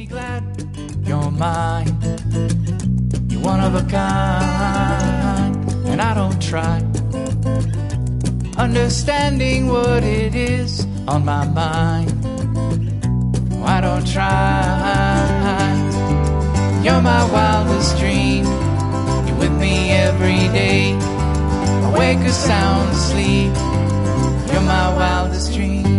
me glad you're mine. You're one of a kind, and I don't try understanding what it is on my mind. I don't try. You're my wildest dream. You're with me every day, awake or sound asleep. You're my wildest dream.